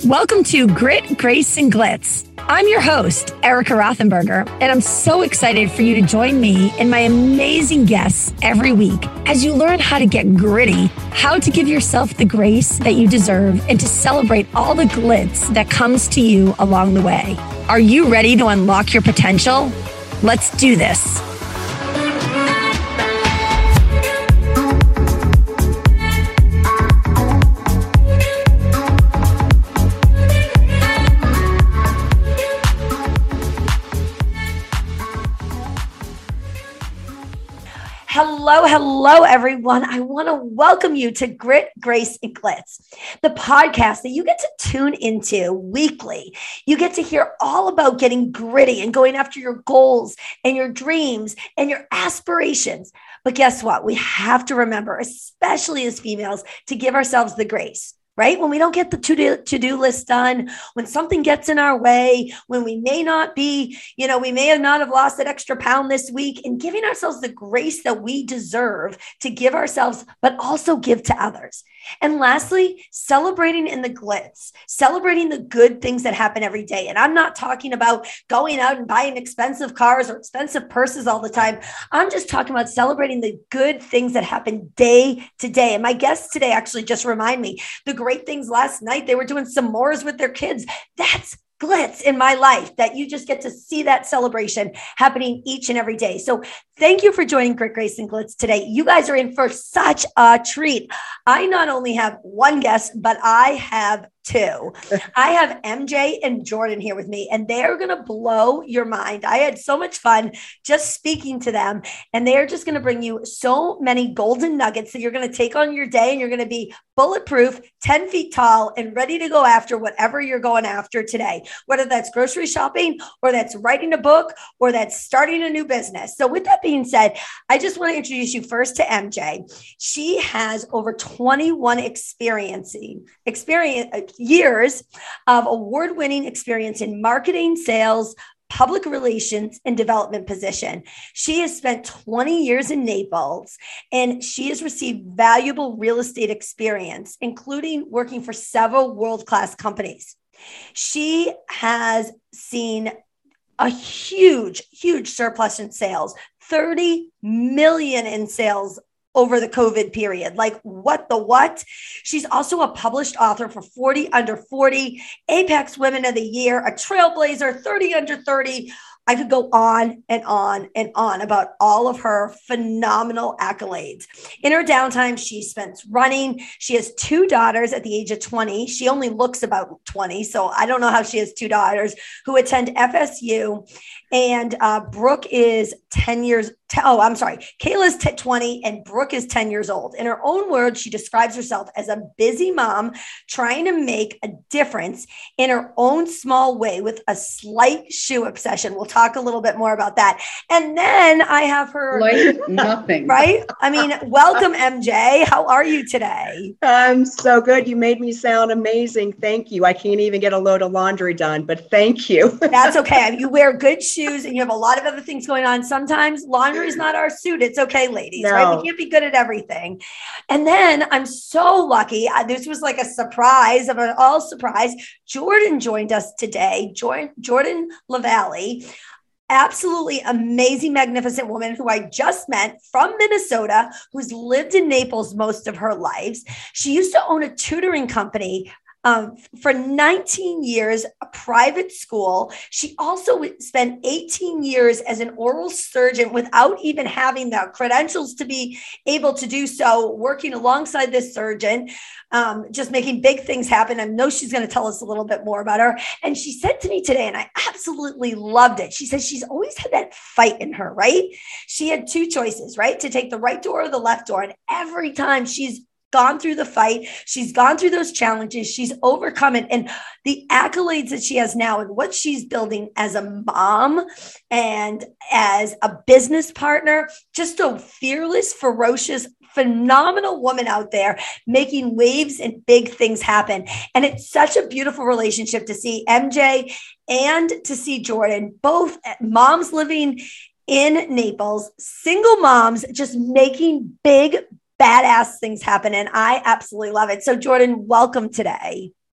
Welcome to Grit, Grace, and Glitz. I'm your host, Erica Rothenberger, and I'm so excited for you to join me and my amazing guests every week as you learn how to get gritty, how to give yourself the grace that you deserve, and to celebrate all the glitz that comes to you along the way. Are you ready to unlock your potential? Let's do this. Hello, everyone. I want to welcome you to Grit, Grace, and Glitz, the podcast that you get to tune into weekly. You get to hear all about getting gritty and going after your goals and your dreams and your aspirations. But guess what? We have to remember, especially as females, to give ourselves the grace. Right? When we don't get the to-do list done, when something gets in our way, when we may not be, we may not have lost that extra pound this week, and giving ourselves the grace that we deserve to give ourselves, but also give to others. And lastly, celebrating in the glitz, celebrating the good things that happen every day. And I'm not talking about going out and buying expensive cars or expensive purses all the time. I'm just talking about celebrating the good things that happen day to day. And my guests today actually just remind me the great things last night. They were doing s'mores with their kids. That's glitz in my life, that you just get to see that celebration happening each and every day. So thank you for joining Grit, Grace, and Glitz today. You guys are in for such a treat. I not only have one guest, but I have two. I have MJ and Jordan here with me, and they're going to blow your mind. I had so much fun just speaking to them, and they're just going to bring you so many golden nuggets that you're going to take on your day, and you're going to be bulletproof, 10 feet tall, and ready to go after whatever you're going after today, whether that's grocery shopping or that's writing a book or that's starting a new business. So with that being said, I just want to introduce you first to MJ. She has over 21 years of award-winning experience in marketing, sales, public relations, and development position. She has spent 20 years in Naples, and she has received valuable real estate experience, including working for several world-class companies. She has seen a huge surplus in sales, 30 million in sales over the COVID period. Like what? She's also a published author for 40 Under 40, Apex Women of the Year, a Trailblazer, 30 Under 30. I could go on and on and on about all of her phenomenal accolades. In her downtime, she spends running. She has two daughters at the age of 20. She only looks about 20, so I don't know how she has two daughters who attend FSU. And Brooke is 10 years. Kayla's 20 and Brooke is 10 years old. In her own words, she describes herself as a busy mom trying to make a difference in her own small way with a slight shoe obsession. We'll talk a little bit more about that. And then I have her. Like nothing. Right? I mean, welcome, MJ. How are you today? I'm so good. You made me sound amazing. Thank you. I can't even get a load of laundry done, but thank you. That's okay. You wear good shoes and you have a lot of other things going on. Sometimes laundry is not our suit. It's okay, ladies, No. right? We can't be good at everything. And then I'm so lucky. This was like a surprise of an all surprise. Jordan joined us today. Jordan LaValle, absolutely amazing, magnificent woman who I just met from Minnesota, who's lived in Naples most of her life. She used to own a tutoring company for 19 years, a private school. She also spent 18 years as an oral surgeon without even having the credentials to be able to do so, working alongside this surgeon, just making big things happen. I know she's going to tell us a little bit more about her. And she said to me today, and I absolutely loved it. She said she's always had that fight in her, right? She had two choices, right? To take the right door or the left door. And every time she's gone through the fight. She's gone through those challenges. She's overcome it. And the accolades that she has now and what she's building as a mom and as a business partner, just a fearless, ferocious, phenomenal woman out there making waves and big things happen. And it's such a beautiful relationship to see MJ and to see Jordan, both moms living in Naples, single moms, just making big, badass things happen. And I absolutely love it. So Jordan, welcome today.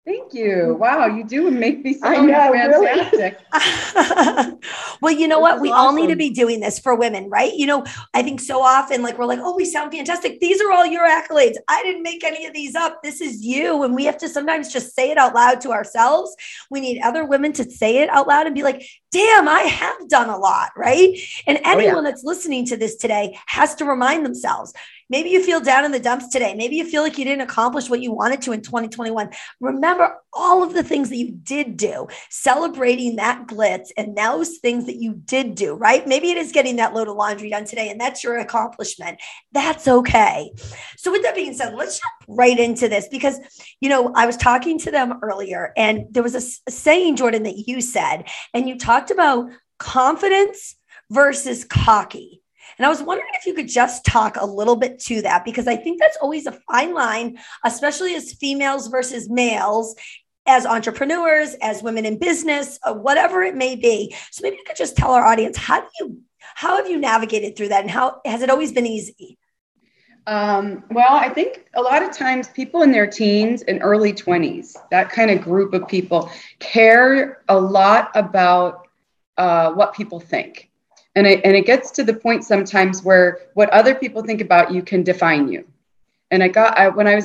Thank you. Wow, you do make me I sound know, really. fantastic. Well, you know This what? is We all need to awesome. be doing this for women, right? I think so often, like, we're like, oh, we sound fantastic. These are all your accolades. I didn't make any of these up. This is you. And we have to sometimes just say it out loud to ourselves. We need other women to say it out loud and be like, damn, I have done a lot, right? And Oh, yeah. anyone that's listening to this today has to remind themselves. Maybe you feel down in the dumps today. Maybe you feel like you didn't accomplish what you wanted to in 2021. Remember all of the things that you did do, celebrating that glitz and those things that you did do, right? Maybe it is getting that load of laundry done today, and that's your accomplishment. That's okay. So with that being said, let's jump right into this because, I was talking to them earlier and there was a saying, Jordan, that you said, and you talked about confidence versus cocky. And I was wondering if you could just talk a little bit to that, because I think that's always a fine line, especially as females versus males, as entrepreneurs, as women in business, whatever it may be. So maybe you could just tell our audience, how have you navigated through that, and how has it always been easy? Well, I think a lot of times people in their teens and early 20s, that kind of group of people, care a lot about what people think. And it gets to the point sometimes where what other people think about you can define you. And when I was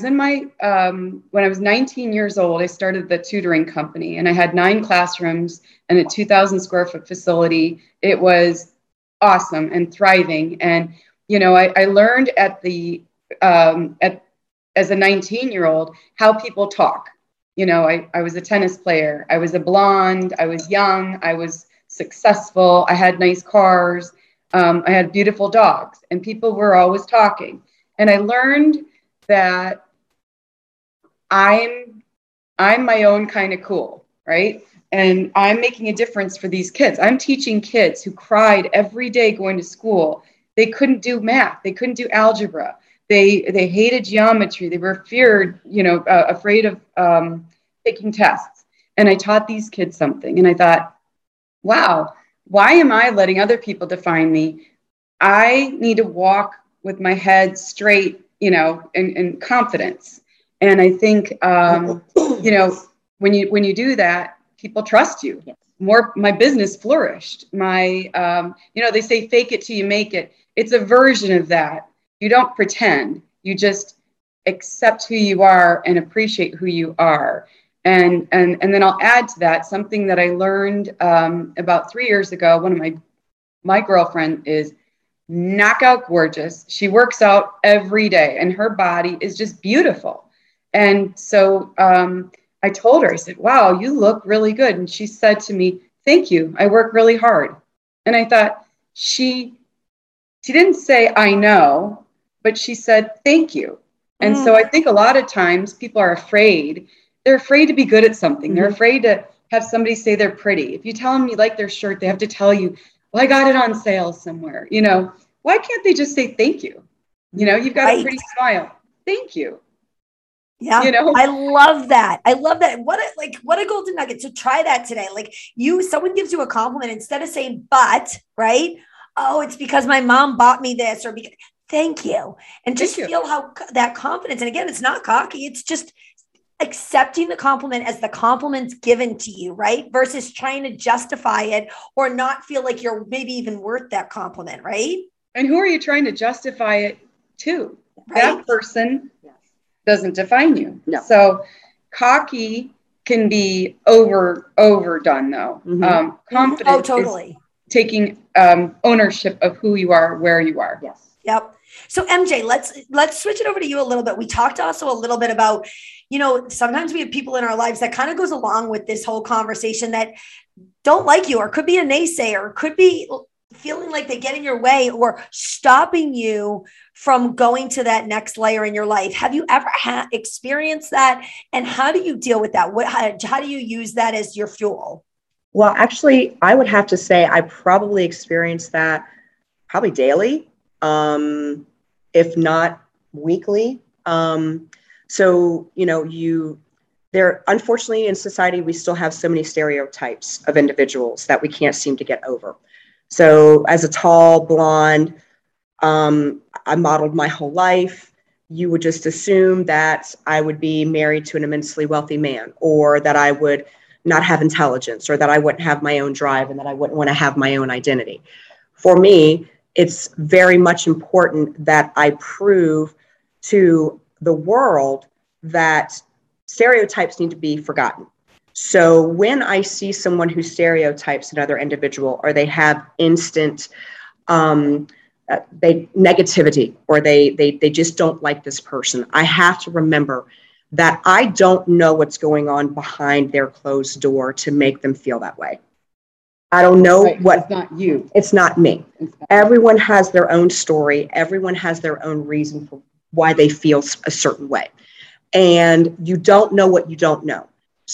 19 years old, I started the tutoring company, and I had 9 classrooms and a 2,000 square foot facility. It was awesome and thriving. And, I learned as a 19-year-old, how people talk. I was a tennis player. I was a blonde. I was young. I was successful. I had nice cars. I had beautiful dogs, and people were always talking. And I learned that I'm my own kind of cool, right? And I'm making a difference for these kids. I'm teaching kids who cried every day going to school. They couldn't do math. They couldn't do algebra. They hated geometry. They were afraid of taking tests. And I taught these kids something. And I thought, wow, why am I letting other people define me? I need to walk with my head straight, in confidence. And I think, when you do that, people trust you. Yes. My business flourished. They say fake it till you make it. It's a version of that. You don't pretend. You just accept who you are and appreciate who you are. And then I'll add to that something that I learned about 3 years ago. One of my girlfriend is knockout gorgeous. She works out every day, and her body is just beautiful. And so I told her, I said, wow, you look really good. And she said to me, thank you. I work really hard. And I thought, she didn't say, I know, but she said, thank you. And so I think a lot of times people are afraid. They're afraid to be good at something. They're afraid to have somebody say they're pretty. If you tell them you like their shirt, they have to tell you, well, I got it on sale somewhere. Why can't they just say thank you? You've got a pretty smile. Thank you. Yeah. I love that. What a golden nugget. So try that today. Like someone gives you a compliment, instead of saying, but, right? Oh, it's because my mom bought me this, or because, thank you. And just feel how that confidence. And again, it's not cocky. It's just accepting the compliment as the compliment's given to you, right? Versus trying to justify it or not feel like you're maybe even worth that compliment, right? And who are you trying to justify it to? Right? That person doesn't define you. No. So cocky can be overdone though. Confidence is taking ownership of who you are, where you are. Yes. Yep. So MJ, let's switch it over to you a little bit. We talked also a little bit about, sometimes we have people in our lives that kind of goes along with this whole conversation that don't like you, or could be a naysayer, could be feeling like they get in your way or stopping you from going to that next layer in your life. Have you ever experienced that? And how do you deal with that? How do you use that as your fuel? Well, actually, I would have to say I probably experience that probably daily, if not weekly. Unfortunately in society, we still have so many stereotypes of individuals that we can't seem to get over. So as a tall blonde, I modeled my whole life. you would just assume that I would be married to an immensely wealthy man, or that I would not have intelligence, or that I wouldn't have my own drive, and that I wouldn't want to have my own identity. For me, it's very much important that I prove to the world that stereotypes need to be forgotten. So when I see someone who stereotypes another individual, or they have instant negativity, or they just don't like this person, I have to remember that I don't know what's going on behind their closed door to make them feel that way. I don't know what. It's not you. It's not me. Everyone has their own story. Everyone has their own reason for why they feel a certain way. And you don't know what you don't know.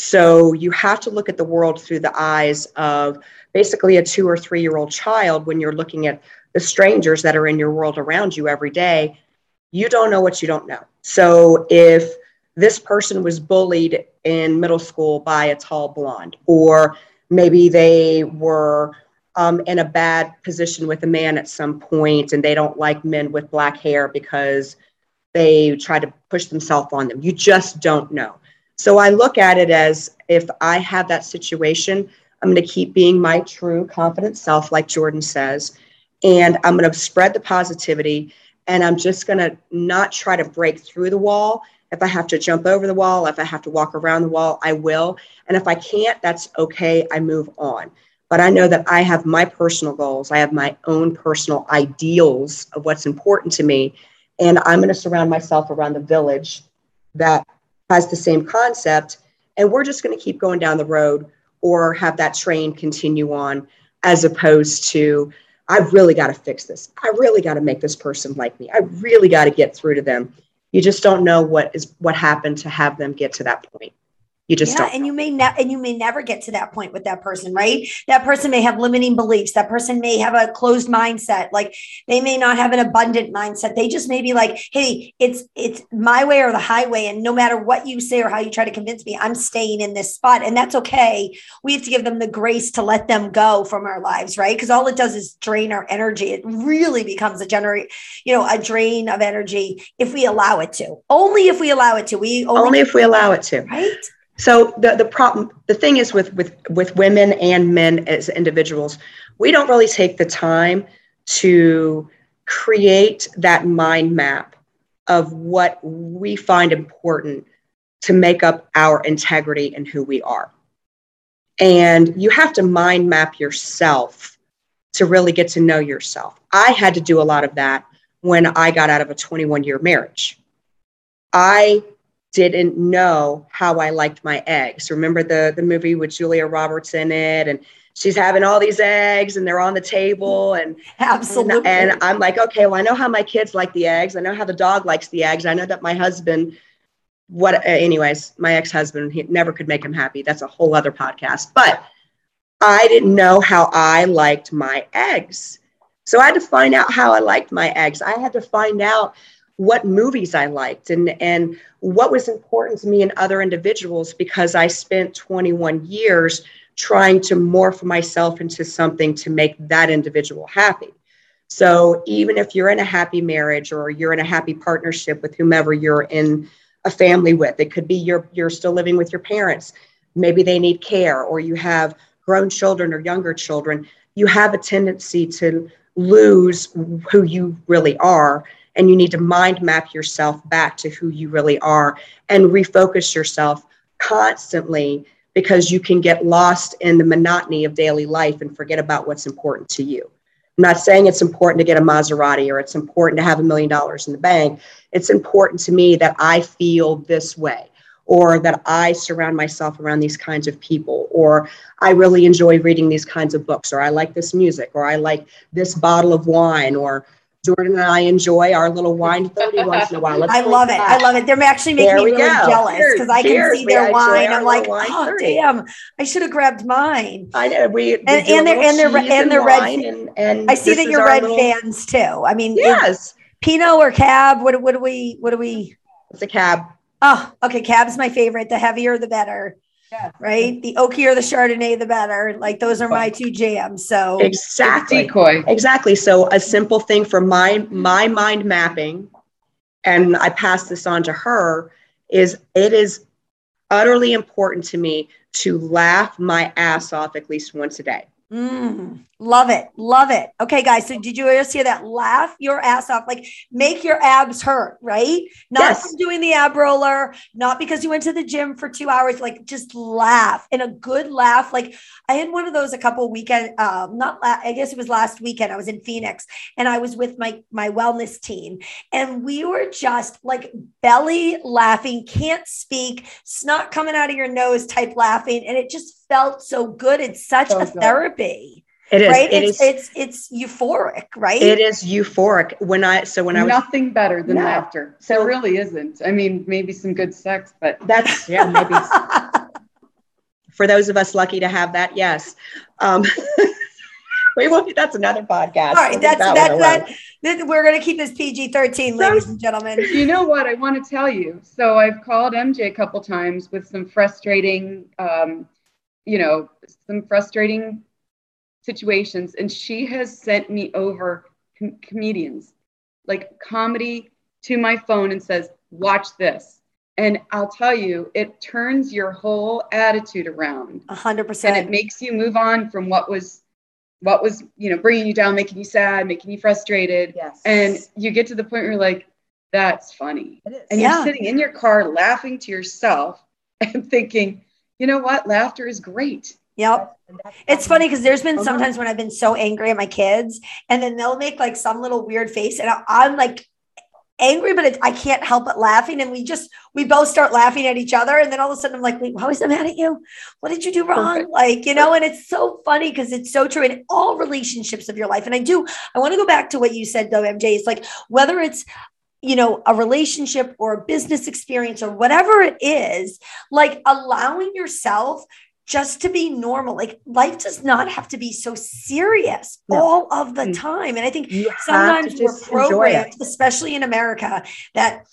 So you have to look at the world through the eyes of basically a 2 or 3 year old child. When you're looking at the strangers that are in your world around you every day, you don't know what you don't know. So if this person was bullied in middle school by a tall blonde, or maybe they were in a bad position with a man at some point, and they don't like men with black hair because they try to push themselves on them. You just don't know. So I look at it as, if I have that situation, I'm going to keep being my true, confident self, like Jordan says, and I'm going to spread the positivity, and I'm just going to not try to break through the wall. If I have to jump over the wall, if I have to walk around the wall, I will. And if I can't, that's okay. I move on. But I know that I have my personal goals. I have my own personal ideals of what's important to me. And I'm going to surround myself around the village that has the same concept. And we're just going to keep going down the road, or have that train continue on, as opposed to, I've really got to fix this. I really got to make this person like me. I really got to get through to them. You just don't know what happened to have them get to that point. You just don't. And you may never get to that point with that person, right? That person may have limiting beliefs. That person may have a closed mindset. Like, they may not have an abundant mindset. They just may be like, hey, it's my way or the highway. And no matter what you say or how you try to convince me, I'm staying in this spot. And that's okay. We have to give them the grace to let them go from our lives, right? Because all it does is drain our energy. It really becomes a drain of energy if we allow it to. Only if we allow it to. Only if we allow it to. Right? So the thing is with women and men as individuals, we don't really take the time to create that mind map of what we find important to make up our integrity and who we are. And you have to mind map yourself to really get to know yourself. I had to do a lot of that when I got out of a 21-year marriage. I didn't know how I liked my eggs. Remember the movie with Julia Roberts in it, and she's having all these eggs and they're on the table, and absolutely. And I'm like, okay, well, I know how my kids like the eggs. I know how the dog likes the eggs. I know that my husband, my ex-husband, he never could make him happy. That's a whole other podcast. But I didn't know how I liked my eggs. So I had to find out how I liked my eggs. I had to find out what movies I liked and what was important to me and other individuals, because I spent 21 years trying to morph myself into something to make that individual happy. So even if you're in a happy marriage, or you're in a happy partnership with whomever you're in a family with, it could be you're still living with your parents. Maybe they need care, or you have grown children or younger children. You have a tendency to lose who you really are. And you need to mind map yourself back to who you really are and refocus yourself constantly, because you can get lost in the monotony of daily life and forget about what's important to you. I'm not saying it's important to get a Maserati, or it's important to have $1 million in the bank. It's important to me that I feel this way, or that I surround myself around these kinds of people, or I really enjoy reading these kinds of books, or I like this music, or I like this bottle of wine, or Jordan and I enjoy our little wine 30 once in a while. I love it. I love it. They're actually making me really jealous, because I can see their wine. I'm like, oh, 30. Damn, I should have grabbed mine. I know. They're red. And I see that you're red fans too. I mean, yes. Pinot or Cab? What do we? It's a Cab. Oh, okay. Cab's my favorite. The heavier, the better. Yeah. Right. The oakier, the Chardonnay, the better. Like, those are my two jams. So exactly. Decoy. Exactly. So a simple thing for my mind mapping and I pass this on to her, is it is utterly important to me to laugh my ass off at least once a day. Love it. Love it. Okay, guys. So did you just hear that? Laugh your ass off. Like make your abs hurt, right? Not from doing the ab roller, not because you went to the gym for 2 hours. Like just laugh, and a good laugh. Like I had one of those a couple weekend, I guess it was last weekend. I was in Phoenix and I was with my wellness team, and we were just like belly laughing, can't speak, snot coming out of your nose type laughing. And it just felt so good. It's such a therapy. It is. Right? It's euphoric, right? It is euphoric. When I was nothing better than laughter. So there really isn't. I mean, maybe some good sex, but that's maybe for those of us lucky to have that. Yes. That's another podcast. All right. We're going to keep this PG-13, ladies and gentlemen. You know what? I want to tell you. So I've called MJ a couple times with some frustrating, situations, and she has sent me over comedians, like comedy, to my phone and says, watch this. And I'll tell you, it turns your whole attitude around 100%. And it makes you move on from what was bringing you down, making you sad, making you frustrated. Yes. And you get to the point where you're like, that's funny. It is. And you're sitting in your car laughing to yourself and thinking, you know what? Laughter is great. Yep. It's funny because there's been sometimes when I've been so angry at my kids, and then they'll make like some little weird face, and I'm like angry, but I can't help but laughing. And we both start laughing at each other. And then all of a sudden I'm like, wait, why was I mad at you? What did you do wrong? Like, and it's so funny because it's so true in all relationships of your life. And I want to go back to what you said though, MJ. It's like, whether it's, a relationship or a business experience or whatever it is, like allowing yourself just to be normal. Like life does not have to be so serious all of the time. And I think sometimes we're programmed, especially in America, that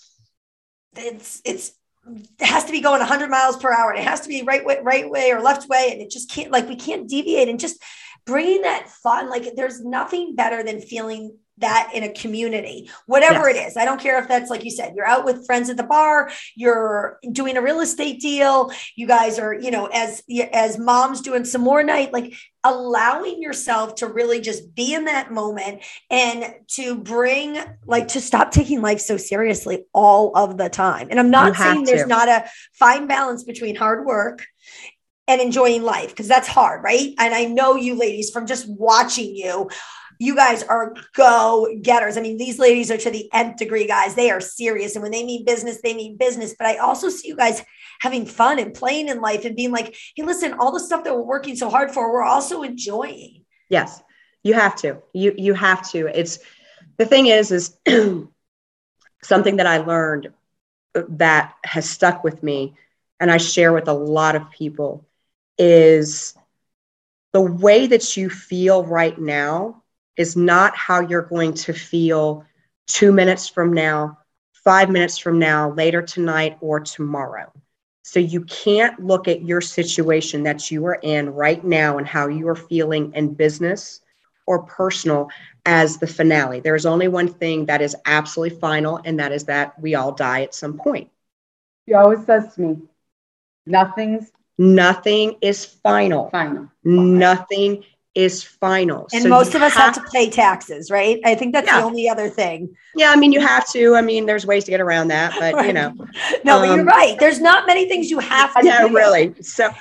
it has to be going 100 miles per hour. And it has to be right way or left way. And it just can't, we can't deviate, and just bringing that fun. Like there's nothing better than feeling that in a community, whatever it is. I don't care if that's, like you said, you're out with friends at the bar, you're doing a real estate deal, you guys are, as moms doing some more night, like allowing yourself to really just be in that moment and to to stop taking life so seriously all of the time. And I'm not saying there's not a fine balance between hard work and enjoying life, because that's hard, right? And I know you ladies, from just watching you guys are go-getters. I mean, these ladies are to the nth degree, guys. They are serious. And when they mean business, they mean business. But I also see you guys having fun and playing in life and being like, hey, listen, all the stuff that we're working so hard for, we're also enjoying. Yes, you have to. You have to. The thing is something that I learned that has stuck with me, and I share with a lot of people, is the way that you feel right now is not how you're going to feel 2 minutes from now, 5 minutes from now, later tonight, or tomorrow. So you can't look at your situation that you are in right now and how you are feeling in business or personal as the finale. There's only one thing that is absolutely final, and that is that we all die at some point. She always says to me, nothing is final. Nothing is final. And so most of us have to pay taxes, right? I think that's the only other thing. Yeah, I mean, you have to. I mean, there's ways to get around that, but right. No, but you're right. There's not many things you have to do. Really. So,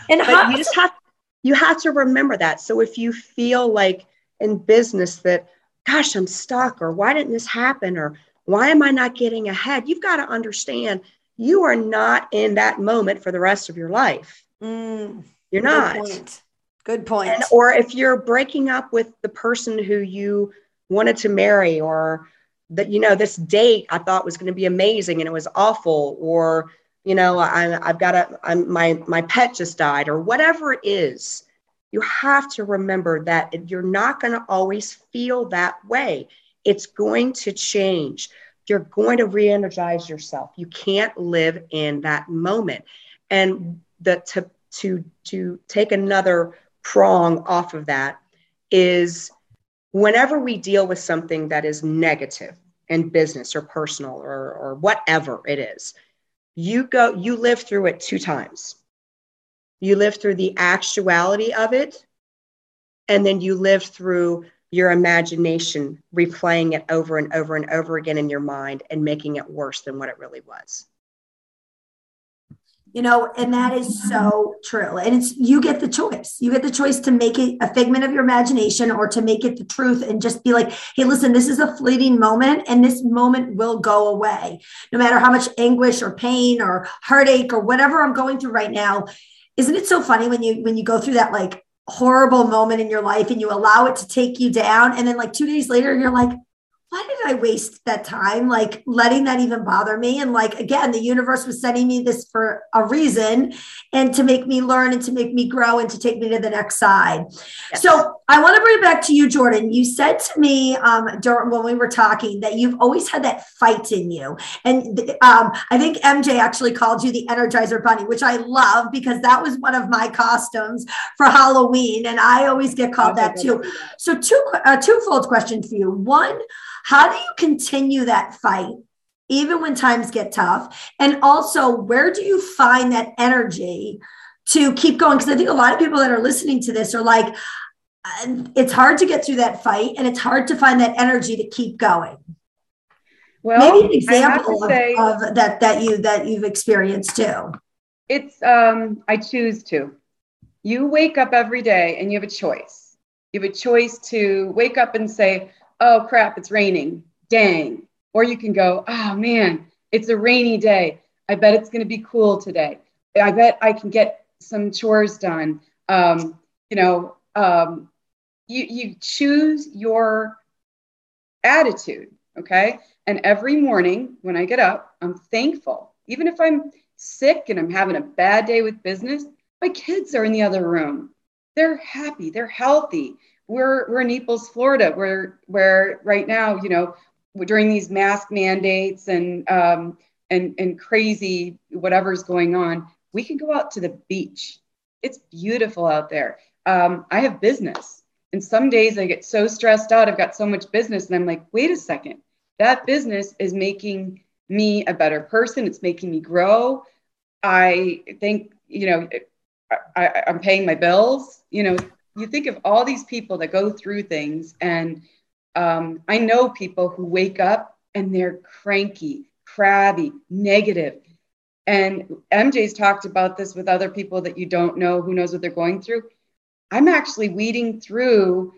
you have to remember that. So if you feel like in business that, gosh, I'm stuck, or why didn't this happen, or why am I not getting ahead? You've got to understand you are not in that moment for the rest of your life. You're not. Good point. Or if you're breaking up with the person who you wanted to marry, or that, this date I thought was going to be amazing and it was awful, or, my pet just died, or whatever it is, you have to remember that you're not going to always feel that way. It's going to change. You're going to re-energize yourself. You can't live in that moment. And to take another prong off of that is, whenever we deal with something that is negative, in business or personal or whatever it is, you live through it 2 times. You live through the actuality of it, and then you live through your imagination, replaying it over and over and over again in your mind and making it worse than what it really was. And that is so true. And you get the choice. You get the choice to make it a figment of your imagination or to make it the truth and just be like, hey, listen, this is a fleeting moment and this moment will go away. No matter how much anguish or pain or heartache or whatever I'm going through right now. Isn't it so funny when you go through that like horrible moment in your life and you allow it to take you down, and then like 2 days later, you're like, why did I waste that time? Like letting that even bother me. And like, again, the universe was sending me this for a reason and to make me learn and to make me grow and to take me to the next side. Yes. So I want to bring it back to you, Jordan. You said to me when we were talking that you've always had that fight in you. And I think MJ actually called you the Energizer Bunny, which I love because that was one of my costumes for Halloween. And I always get called that too. So twofold question for you. One, how do you continue that fight even when times get tough? And also, where do you find that energy to keep going? Because I think a lot of people that are listening to this are like, it's hard to get through that fight and it's hard to find that energy to keep going. Well, maybe an example of that you've experienced too. It's I choose to. You wake up every day and you have a choice. You have a choice to wake up and say, oh crap, it's raining, dang. Or you can go, oh man, it's a rainy day. I bet it's going to be cool today. I bet I can get some chores done. You choose your attitude, okay? And every morning when I get up, I'm thankful. Even if I'm sick and I'm having a bad day with business, my kids are in the other room. They're happy, they're healthy. We're in Naples, Florida, where right now, during these mask mandates and crazy whatever's going on, we can go out to the beach. It's beautiful out there. I have business, and some days I get so stressed out. I've got so much business, and I'm like, wait a second, that business is making me a better person. It's making me grow. I think I'm paying my bills. You think of all these people that go through things, and I know people who wake up and they're cranky, crabby, negative. And MJ's talked about this with other people that you don't know, who knows what they're going through. I'm actually weeding through,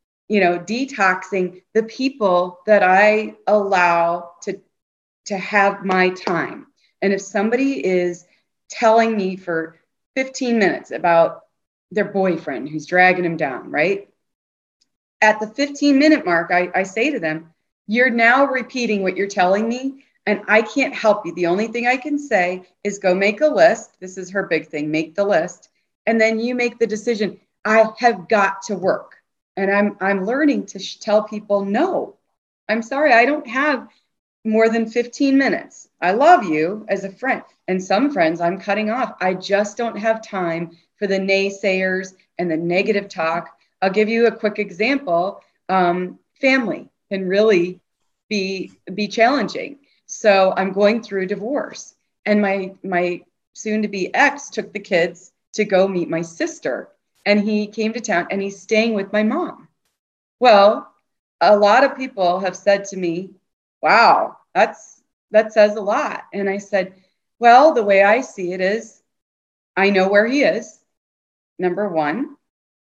detoxing the people that I allow to have my time. And if somebody is telling me for 15 minutes about their boyfriend who's dragging him down, right? At the 15-minute mark, I say to them, you're now repeating what you're telling me, and I can't help you. The only thing I can say is go make a list. This is her big thing, make the list. And then you make the decision. I have got to work. And I'm learning to tell people, no, I'm sorry, I don't have more than 15 minutes. I love you as a friend. And some friends I'm cutting off. I just don't have time for the naysayers and the negative talk. I'll give you a quick example. Family can really be challenging. So I'm going through a divorce, and my soon-to-be ex took the kids to go meet my sister, and he came to town and he's staying with my mom. Well, a lot of people have said to me, wow, that says a lot. And I said, well, the way I see it is, I know where he is. Number one,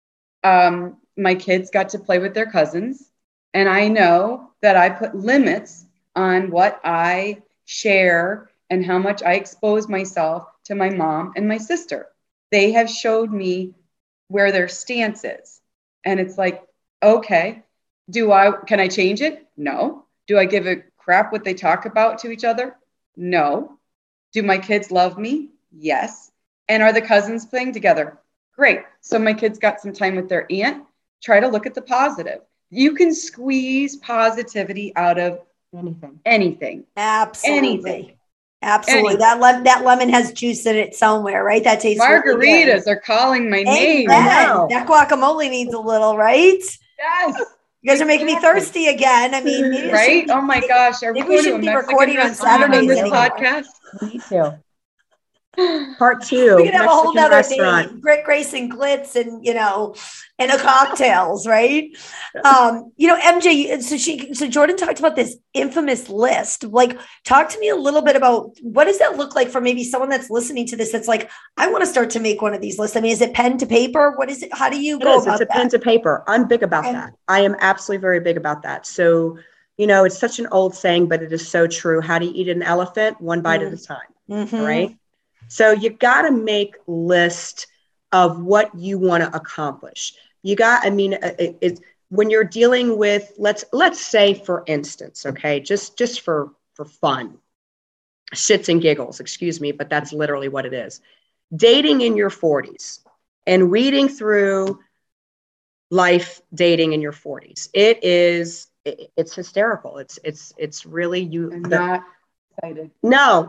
my kids got to play with their cousins, and I know that I put limits on what I share and how much I expose myself to my mom and my sister. They have showed me where their stance is. And it's like, okay, can I change it? No. Do I give a crap what they talk about to each other? No. Do my kids love me? Yes. And are the cousins playing together? Great. So my kids got some time with their aunt. Try to look at the positive. You can squeeze positivity out of anything. Absolutely. Anything. Absolutely. That lemon has juice in it somewhere, right? That tastes margaritas really are calling my name. Now. That guacamole needs a little, right? Yes. You guys are making me thirsty again. I mean, maybe right? Oh my gosh. Are we maybe we going to a shouldn't be Mexican recording on restaurant on Saturdays this anymore. podcast? Me too. Part 2. We could have a whole Mexican nother restaurant. name, Grit, Grace, and Glitz, and and a cocktails, right? MJ. So Jordan talked about this infamous list. Like, talk to me a little bit about what does that look like for maybe someone that's listening to this that's like, I want to start to make one of these lists. I mean, is it pen to paper? What is it? How do you go about that? It's a pen to paper. I'm big about that. I am absolutely very big about that. So, it's such an old saying, but it is so true. How do you eat an elephant? One bite at a time. Mm-hmm. Right. So you got to make list of what you want to accomplish. It's when you're dealing with, let's say, for instance, okay, just for fun, shits and giggles, excuse me, but that's literally what it is. Dating in your 40s and reading through life dating in your 40s. It's hysterical. It's really you. I'm not excited. No.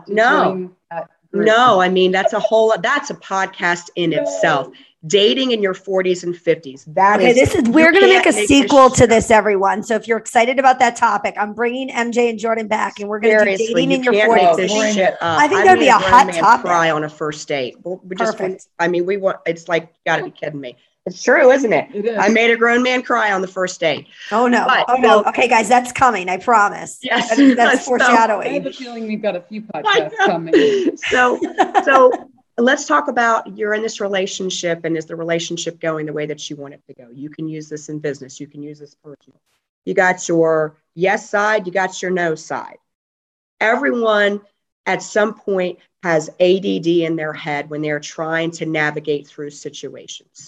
I mean, that's a podcast in itself. Dating in your 40s and 50s. We're going to make a sequel to this, everyone. So if you're excited about that topic, I'm bringing MJ and Jordan back, and we're going to do dating in your 40s. I think that'd be a hot topic. Cry on a first date. Perfect. It's like, you got to be kidding me. It's true, isn't it? It is. I made a grown man cry on the first date. Oh no! Okay, guys, that's coming. I promise. Yes, that's foreshadowing. I have a feeling we've got a few podcasts coming. So let's talk about, you're in this relationship, and is the relationship going the way that you want it to go? You can use this in business. You can use this personal. You got your yes side. You got your no side. Everyone at some point has ADD in their head when they're trying to navigate through situations.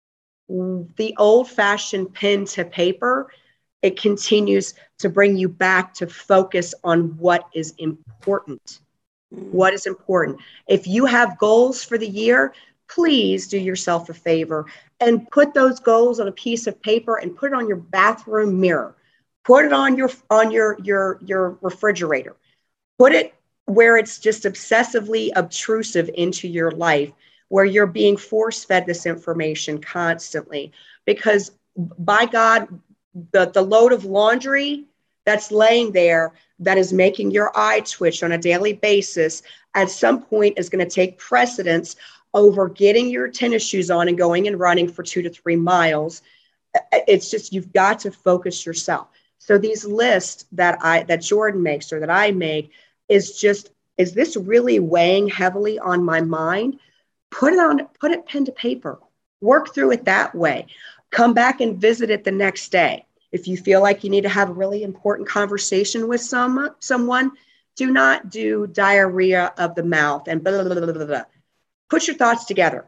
The old-fashioned pen to paper, it continues to bring you back to focus on what is important. What is important? If you have goals for the year, please do yourself a favor and put those goals on a piece of paper and put it on your bathroom mirror. Put it on your refrigerator. Put it where it's just obsessively obtrusive into your life, where you're being force-fed this information constantly. Because by God, the load of laundry that's laying there that is making your eye twitch on a daily basis at some point is going to take precedence over getting your tennis shoes on and going and running for 2 to 3 miles. It's just, you've got to focus yourself. So these lists that Jordan makes or that I make is this really weighing heavily on my mind? Put it pen to paper, work through it that way. Come back and visit it the next day. If you feel like you need to have a really important conversation with someone, do not do diarrhea of the mouth and blah, blah, blah, blah, blah. Put your thoughts together.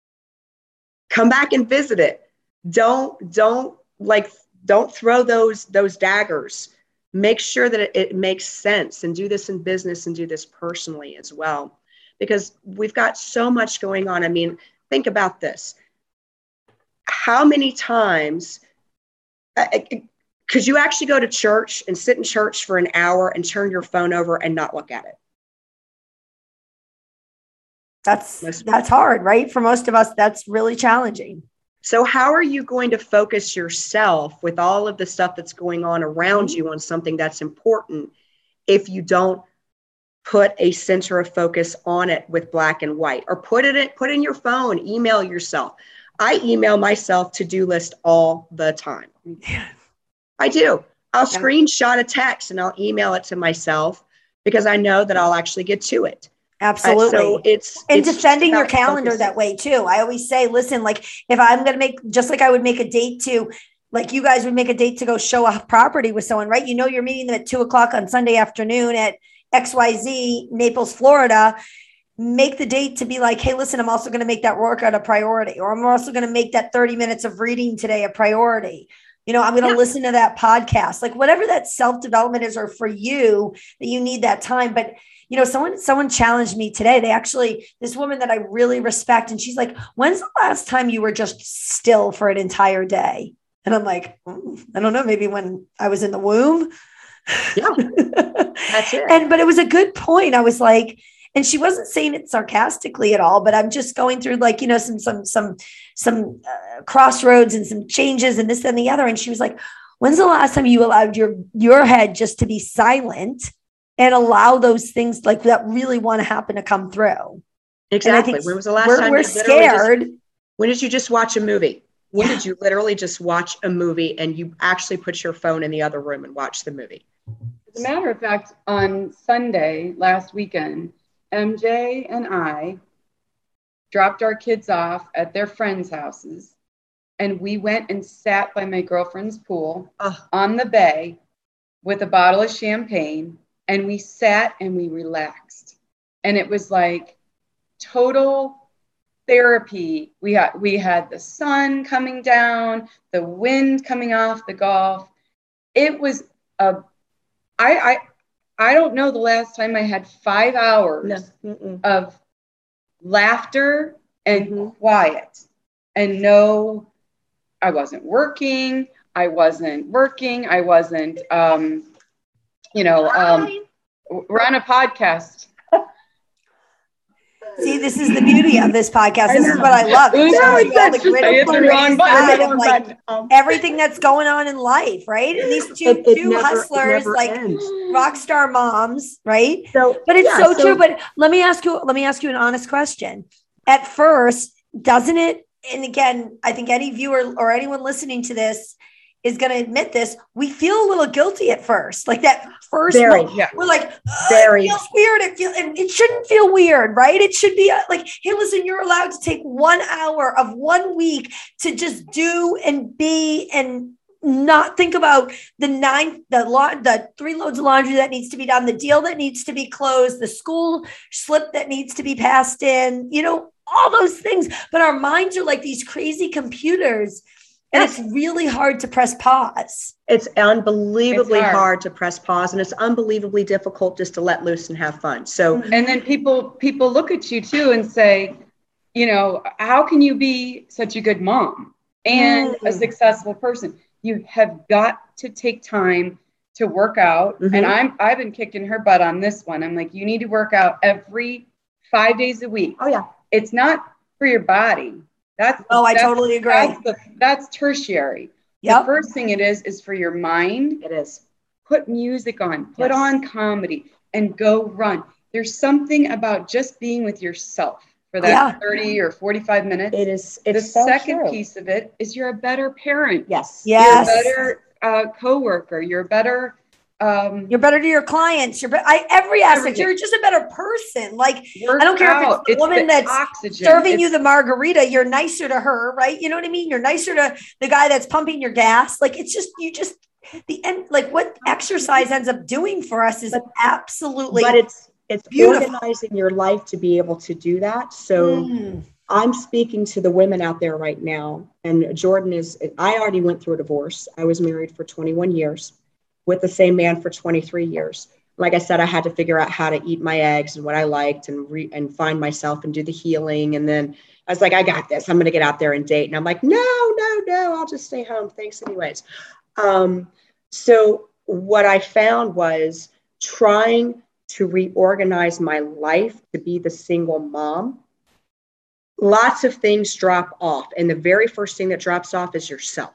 Come back and visit it. Don't throw those daggers. Make sure that it makes sense, and do this in business and do this personally as well. Because we've got so much going on. I mean, think about this. How many times could you actually go to church and sit in church for an hour and turn your phone over and not look at it? That's hard, right? For most of us, that's really challenging. So how are you going to focus yourself with all of the stuff that's going on around you on something that's important if you don't put a center of focus on it with black and white? Or put in your phone, email yourself. I email myself to-do list all the time. I do. I'll screenshot a text and I'll email it to myself because I know that I'll actually get to it. Absolutely. So it's defending your calendar that way too. I always say, listen, like if I'm going to make, just like I would make a date to, like you guys would make a date to go show a property with someone, right? You're meeting them at 2:00 on Sunday afternoon at XYZ, Naples, Florida. Make the date to be like, hey, listen, I'm also going to make that workout a priority, or I'm also going to make that 30 minutes of reading today a priority. I'm going to listen to that podcast, like whatever that self-development is, or for you that you need that time. But someone challenged me today. This woman that I really respect, and she's like, when's the last time you were just still for an entire day? And I'm like, I don't know, maybe when I was in the womb. Yeah, that's it. But it was a good point. I was like, and she wasn't saying it sarcastically at all, but I'm just going through some crossroads and some changes and this and the other. And she was like, When's the last time you allowed your head just to be silent and allow those things like that really want to happen to come through? Exactly. When was the last time we're scared? When did you just watch a movie? When did you literally just watch a movie and you actually put your phone in the other room and watch the movie? As a matter of fact, on Sunday last weekend, MJ and I dropped our kids off at their friends' houses, and we went and sat by my girlfriend's pool on the bay with a bottle of champagne, and we sat and we relaxed. And it was like total therapy. We had the sun coming down, the wind coming off the Gulf. It was I don't know the last time I had 5 hours of laughter and quiet, and no, I wasn't working. We're on a podcast. See, this is the beauty of this podcast. This is what I love. Everything that's going on in life, right? And these two hustlers, like rock star moms, right? So, but it's so true. But let me ask you an honest question. At first, doesn't it? And again, I think any viewer or anyone listening to this is going to admit this. We feel a little guilty at first, like that first moment, we're like, it feels weird. And it shouldn't feel weird, right? It should be like, hey, listen, you're allowed to take 1 hour of 1 week to just do and be and not think about the 3 loads of laundry that needs to be done, the deal that needs to be closed, the school slip that needs to be passed in, all those things. But our minds are like these crazy computers. And it's really hard to press pause. It's unbelievably hard to press pause, and it's unbelievably difficult just to let loose and have fun. So, and then people look at you too and say, how can you be such a good mom and a successful person? You have got to take time to work out. And I've been kicking her butt on this one. I'm like, you need to work out every 5 days a week. Oh yeah. It's not for your body. I totally agree. That's tertiary. Yep. The first thing it is for your mind. It is. Put music on, put on comedy, and go run. There's something about just being with yourself for that 30 or 45 minutes. It is. It's the second piece of it is you're a better parent. Yes. Yes. You're a better coworker. You're better to your clients. Every aspect. You're just a better person. Like, I don't care if it's the woman that's serving you the margarita, you're nicer to her, right? You know what I mean? You're nicer to the guy that's pumping your gas. Like, it's just, the end, like what exercise ends up doing for us is absolutely, but it's beautiful. Organizing your life to be able to do that. So I'm speaking to the women out there right now. And Jordan I already went through a divorce. I was married for 21 years. With the same man for 23 years. Like I said, I had to figure out how to eat my eggs and what I liked and find myself and do the healing. And then I was like, I got this. I'm going to get out there and date. And I'm like, no, I'll just stay home. Thanks anyways. So what I found was trying to reorganize my life to be the single mom. Lots of things drop off. And the very first thing that drops off is yourself.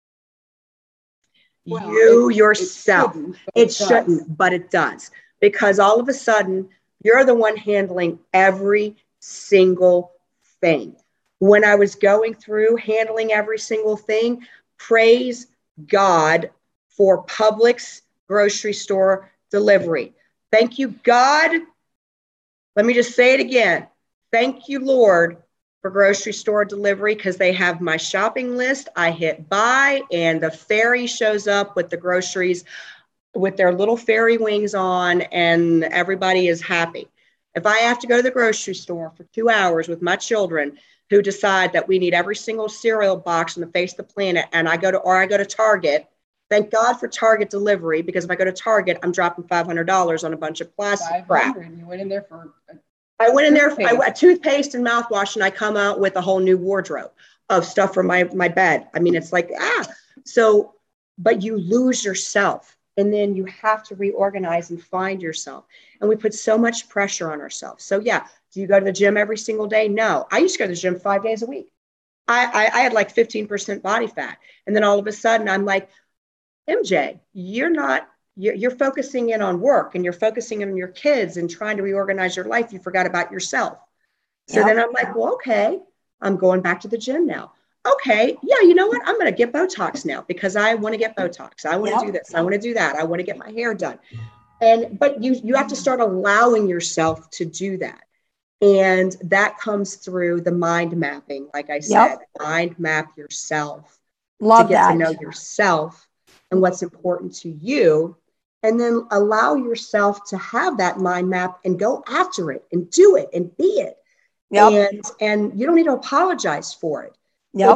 Yourself. It shouldn't, but it does. Because all of a sudden, you're the one handling every single thing. When I was going through handling every single thing, praise God for Publix grocery store delivery. Thank you, God. Let me just say it again. Thank you, Lord, for grocery store delivery, because they have my shopping list. I hit buy and the fairy shows up with the groceries with their little fairy wings on, and everybody is happy. If I have to go to the grocery store for 2 hours with my children who decide that we need every single cereal box on the face of the planet, and I go to Target, thank God for Target delivery, because if I go to Target, I'm dropping $500 on a bunch of plastic crap. You went in there for I went in there, toothpaste and mouthwash, and I come out with a whole new wardrobe of stuff for my bed. I mean, it's like, So, but you lose yourself, and then you have to reorganize and find yourself. And we put so much pressure on ourselves. So yeah, do you go to the gym every single day? No, I used to go to the gym 5 days a week. I had like 15% body fat. And then all of a sudden I'm like, MJ, you're focusing in on work and you're focusing on your kids and trying to reorganize your life. You forgot about yourself. So then I'm like, well, okay, I'm going back to the gym now. Okay, yeah, you know what? I'm going to get Botox now because I want to get Botox. I want to do this. I want to do that. I want to get my hair done. But you have to start allowing yourself to do that. And that comes through the mind mapping. Like I said, mind map yourself. Love to get that. to know yourself and what's important to you. And then allow yourself to have that mind map and go after it and do it and be it. And you don't need to apologize for it.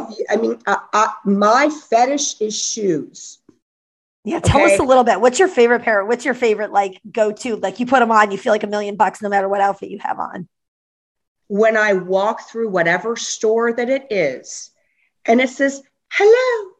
My fetish is shoes. Yeah. Tell us a little bit. What's your favorite pair? What's your favorite, like, go-to? Like, you put them on, you feel like $1 million no matter what outfit you have on. When I walk through whatever store that it is and it says, hello,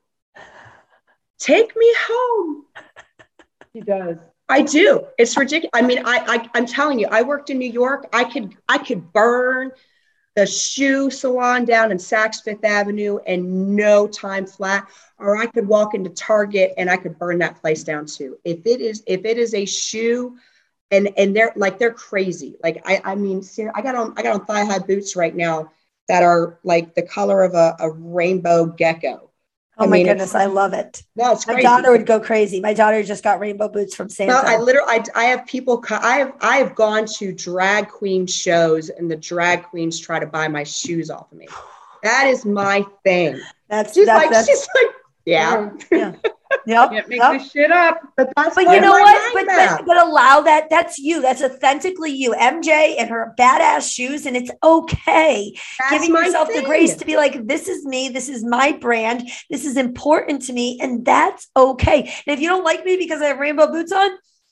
take me home. He does. I do. It's ridiculous. I mean, I'm telling you, I worked in New York. I could burn the shoe salon down in Saks Fifth Avenue in no time flat, or I could walk into Target and I could burn that place down too. If it is a shoe, and they're crazy. Like I mean, I got on thigh high boots right now that are like the color of a rainbow gecko. Oh my goodness, I love it. No, it's crazy. My daughter would go crazy. My daughter just got rainbow boots from Santa. No, I have people. I have gone to drag queen shows, and the drag queens try to buy my shoes off of me. That is my thing. She's like, yeah. Can't make this shit up. But you know what? But allow that. That's you. That's authentically you, MJ, and her badass shoes. And it's okay. Giving yourself the grace to be like, this is me. This is my brand. This is important to me. And that's okay. And if you don't like me because I have rainbow boots on,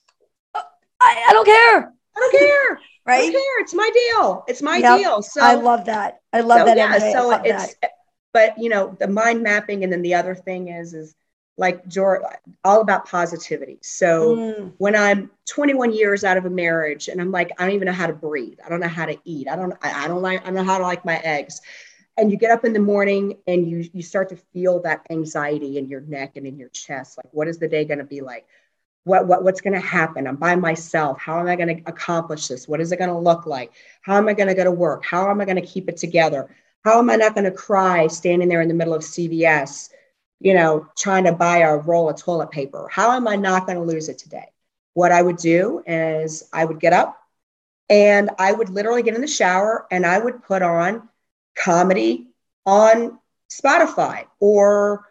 I don't care. I don't care. Right? I don't care. It's my deal. It's my deal. So I love that. I love that. Yeah, MJ. so I love it's, that. But the mind mapping. And then the other thing is like George, all about positivity. So when I'm 21 years out of a marriage and I'm like, I don't even know how to breathe. I don't know how to eat. I don't know how to like my eggs. And you get up in the morning and you start to feel that anxiety in your neck and in your chest. Like, what is the day going to be like? What's going to happen? I'm by myself. How am I going to accomplish this? What is it going to look like? How am I going to go to work? How am I going to keep it together? How am I not going to cry standing there in the middle of CVS, trying to buy a roll of toilet paper? How am I not going to lose it today? What I would do is I would get up and I would literally get in the shower and I would put on comedy on Spotify or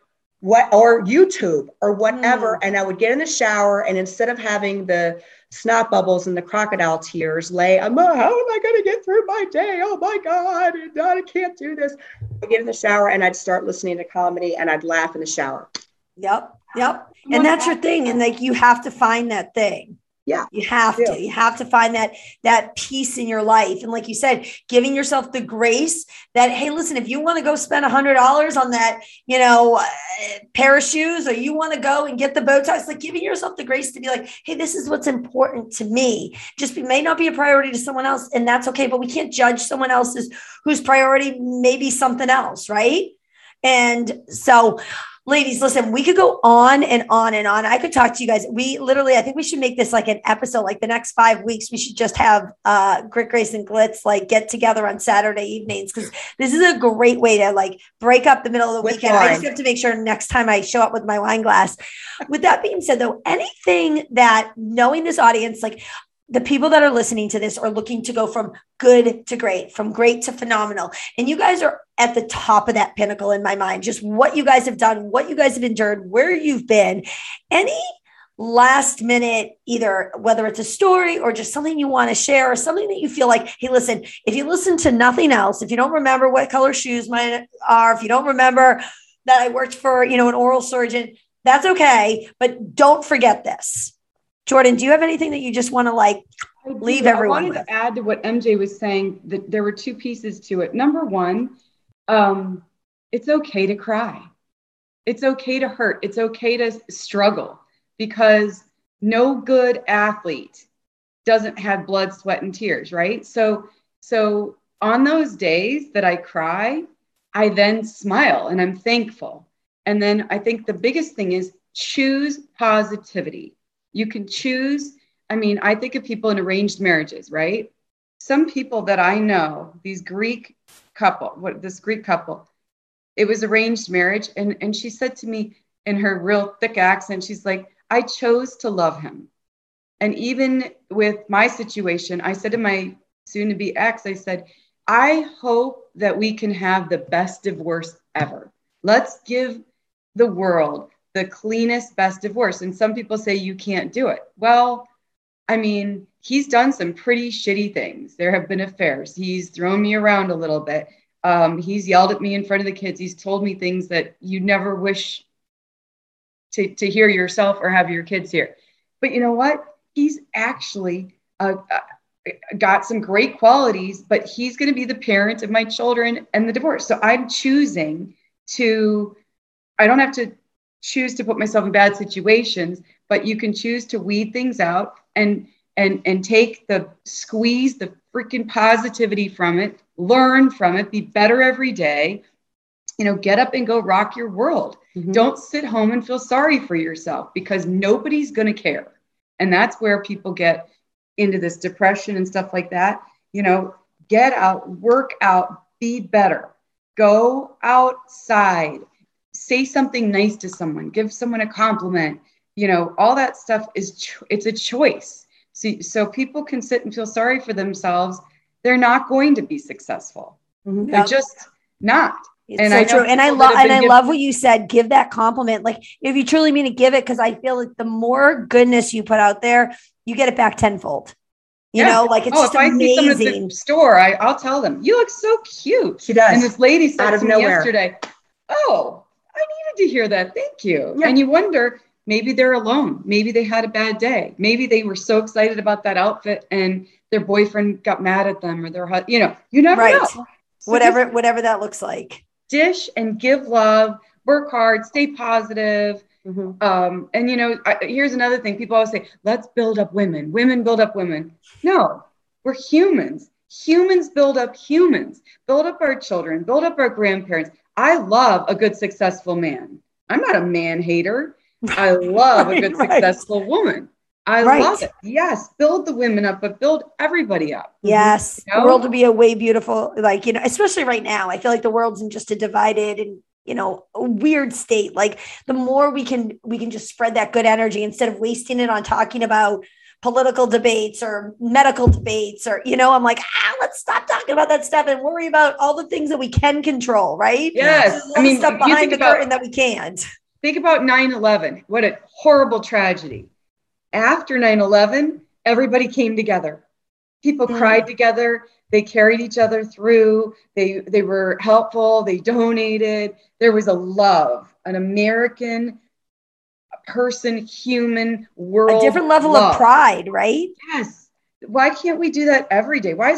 YouTube or whatever. And I would get in the shower and instead of having the snot bubbles and the crocodile tears how am I going to get through my day? Oh my God, I can't do this. I'd get in the shower and I'd start listening to comedy and I'd laugh in the shower. Yep. And that's your thing. And like, you have to find that thing. Yeah. You have to find that peace in your life. And like you said, giving yourself the grace that, hey, listen, if you want to go spend $100 on that, pair of shoes, or you want to go and get the Botox, like giving yourself the grace to be like, hey, this is what's important to me. May not be a priority to someone else. And that's okay. But we can't judge someone else's whose priority may be something else. Right. And so, ladies, listen, we could go on and on and on. I could talk to you guys. I think we should make this like an episode, like the next 5 weeks, we should just have Grit, Grace, and Glitz like get together on Saturday evenings. Cause this is a great way to like break up the middle of the weekend. I just have to make sure next time I show up with my wine glass. With that being said though, anything that knowing this audience, like the people that are listening to this are looking to go from good to great, from great to phenomenal. And you guys are at the top of that pinnacle in my mind, just what you guys have done, what you guys have endured, where you've been. Any last minute, either whether it's a story or just something you want to share or something that you feel like, hey, listen, if you listen to nothing else, if you don't remember what color shoes mine are, if you don't remember that I worked for, an oral surgeon, that's okay. But don't forget this. Jordan, do you have anything that you just want to leave everyone with? I wanted to add to what MJ was saying, that there were two pieces to it. Number one, it's okay to cry. It's okay to hurt. It's okay to struggle, because no good athlete doesn't have blood, sweat, and tears, right? So on those days that I cry, I then smile and I'm thankful. And then I think the biggest thing is choose positivity. You can choose. I mean, I think of people in arranged marriages, right? Some people that I know, this Greek couple, it was arranged marriage. And she said to me in her real thick accent, she's like, I chose to love him. And even with my situation, I said to my soon to be ex, I said, I hope that we can have the best divorce ever. Let's give the world the cleanest, best divorce. And some people say you can't do it. Well, I mean, he's done some pretty shitty things. There have been affairs. He's thrown me around a little bit. He's yelled at me in front of the kids. He's told me things that you never wish to hear yourself or have your kids hear. But you know what? He's actually got some great qualities, but he's going to be the parent of my children and the divorce. So I'm choosing I don't have to choose to put myself in bad situations, but you can choose to weed things out and take squeeze the freaking positivity from it, learn from it, be better every day, get up and go rock your world. Mm-hmm. Don't sit home and feel sorry for yourself because nobody's going to care. And that's where people get into this depression and stuff like that. Get out, work out, be better, go outside, say something nice to someone, give someone a compliment, all that stuff it's a choice. So people can sit and feel sorry for themselves. They're not going to be successful. Mm-hmm. They're just not. It's and so true. And I love what you said. Give that compliment. Like if you truly mean to give it, because I feel like the more goodness you put out there, you get it back tenfold. It's just if amazing. I see someone at the store, I'll tell them, you look so cute. She does. And this lady said to me yesterday, oh, I needed to hear that. Thank you. Yeah. And you wonder, maybe they're alone. Maybe they had a bad day. Maybe they were so excited about that outfit and their boyfriend got mad at them or you never know. So whatever that looks like. Dish and give love, work hard, stay positive. Mm-hmm. And here's another thing. People always say, let's build up women. Women build up women. No, we're humans. Humans build up humans. Build up our children. Build up our grandparents. I love a good, successful man. I'm not a man hater. I love a good, successful woman. I love it. Yes. Build the women up, but build everybody up. Yes. The world would be a way beautiful, especially right now. I feel like the world's in just a divided and, a weird state. Like the more we can just spread that good energy instead of wasting it on talking about political debates or medical debates or, I'm like, let's stop talking about that stuff and worry about all the things that we can control. Right. Yes. Stuff behind the curtain that we can't. Think about 9/11. What a horrible tragedy. After 9/11, everybody came together. People cried together. They carried each other through. They were helpful. They donated. There was a love, an American person, human world. A different level of pride, right? Yes. Why can't we do that every day? Why is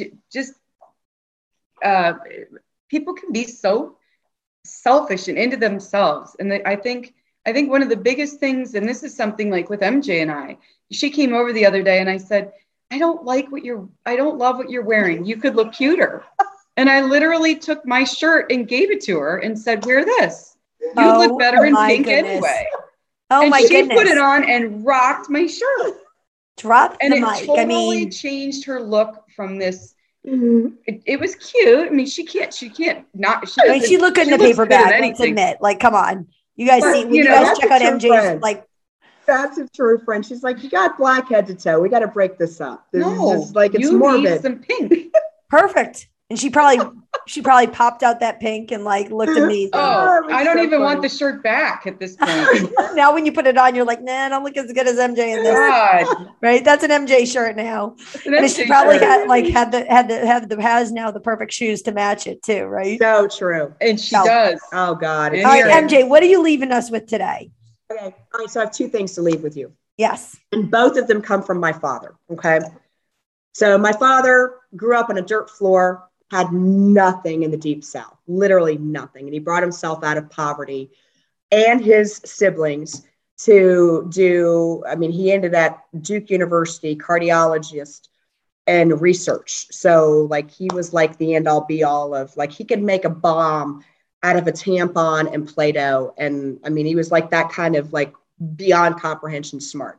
people can be so selfish and into themselves. And I think one of the biggest things, and this is something like with MJ and I, she came over the other day and I said, I don't love what you're wearing. You could look cuter. And I literally took my shirt and gave it to her and said, wear this. You look better in pink anyway. Oh, and she put it on and rocked my shirt. Drop and the it mic. Totally changed her look from this. Mm-hmm. It was cute. I mean, she looked good in the paper bag. Let's admit, come on, you guys see when you guys check out MJ's that's a true friend. She's like, you got black head to toe. We got to break this up. This is just it's morbid. Need some pink. Perfect. And she probably popped out that pink and looked amazing. Oh, I don't even want the shirt back at this point. Now when you put it on, you're like, nah, I don't look as good as MJ in this. God. Right? That's an MJ shirt now. And she probably has now the perfect shoes to match it too, right? So true. And she does. Oh God. All right, MJ, what are you leaving us with today? Okay. All right. So I have two things to leave with you. Yes. And both of them come from my father. Okay. So my father grew up on a dirt floor, had nothing in the deep South, literally nothing. And he brought himself out of poverty and his siblings to he ended at Duke University, cardiologist and research. So he was the end all be all of he could make a bomb out of a tampon and Play-Doh. And I mean, he was like that kind of like beyond comprehension smart.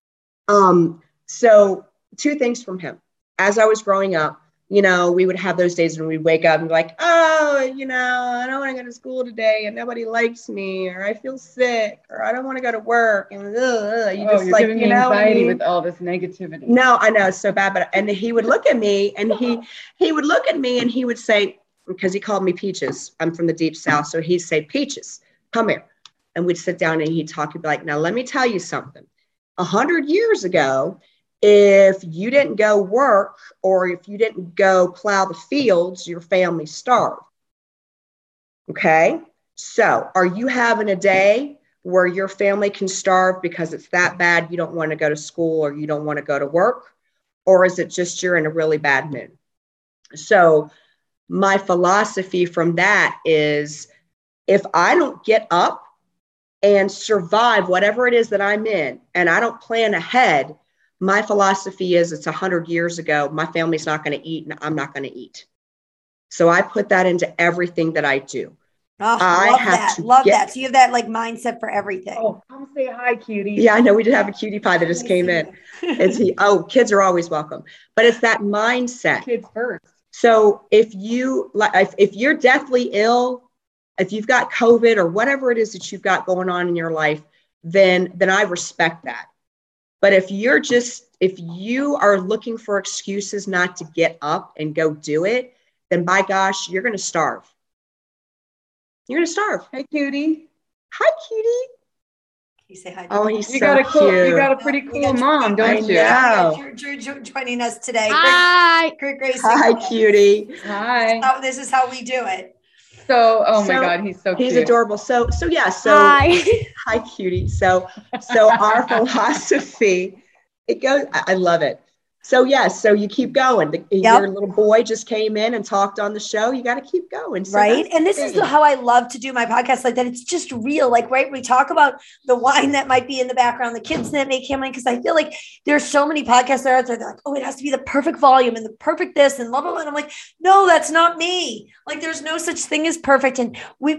So 2 things from him. As I was growing up, you know, we would have those days when we'd wake up and be like, oh, you know, I don't want to go to school today and nobody likes me, or I feel sick, or I don't want to go to work. And you're like, giving me anxiety with all this negativity. No, I know it's so bad. But and he would look at me and he would look at me and he would say, because he called me Peaches. I'm from the deep South. So he'd say, Peaches, come here. And we'd sit down and he'd talk. He'd be like, now, let me tell you something. 100 years ago, if you didn't go work or if you didn't go plow the fields, your family starved. Okay. So are you having a day where your family can starve because it's that bad you don't want to go to school or you don't want to go to work? Or is it just you're in a really bad mood? So my philosophy from that is, if I don't get up and survive whatever it is that I'm in, and I don't plan ahead, my philosophy is it's 100 years ago, my family's not going to eat and I'm not going to eat. So I put that into everything that I do. Oh, love that. So you have that like mindset for everything. Oh, come say hi, cutie. Yeah, I know we did have a cutie pie that just came in. Kids are always welcome. But it's that mindset. Kids first. So if you're deathly ill, if you've got COVID or whatever it is that you've got going on in your life, then I respect that. But if you are looking for excuses not to get up and go do it, then by gosh, you're going to starve. You're going to starve. Hey, cutie. Hi, cutie. You say hi. Oh, he's you so got cute. You got a pretty cool mom, don't you? Yeah. You're joining us today. Hi. Great Grace. Hi, cutie. Hi. This is how we do it. So, my God, he's so cute. He's adorable. So Hi. Hi, cutie. So our philosophy, it goes, I love it. So so you keep going. Your little boy just came in and talked on the show. You got to keep going. So right. And this is how I love to do my podcast like that. It's just real. Like, right. We talk about the wine that might be in the background, the kids that may come in. Cause I feel like there's so many podcasts out there. They're like, oh, it has to be the perfect volume and the perfect this and blah, blah, blah. And I'm like, no, that's not me. Like, there's no such thing as perfect. And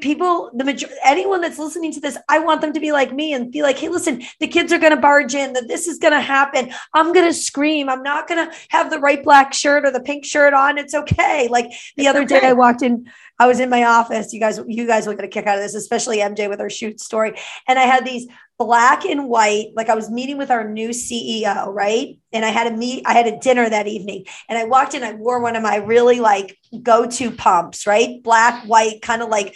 anyone that's listening to this, I want them to be like me and be like, hey, listen, the kids are going to barge in, that this is going to happen. I'm going to scream. I'm not going to have the right black shirt or the pink shirt on. It's okay. Like the other day I walked in, I was in my office. You guys were going to kick out of this, especially MJ with her shoot story. And I had these black and white, like I was meeting with our new CEO, right? And I had a dinner that evening and I walked in, I wore one of my really like go-to pumps, right? Black, white, kind of like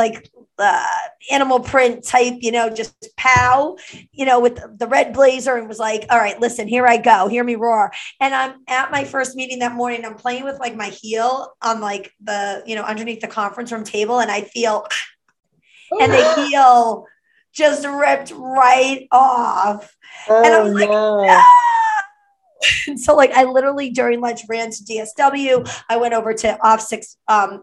animal print type, just pow, with the red blazer, and was like, all right, listen, here I go, hear me roar. And I'm at my first meeting that morning, I'm playing with like my heel on like the, underneath the conference room table. And I feel, and the heel just ripped right off. And I was like, no. And so like I literally during lunch ran to DSW. I went over to off Fifth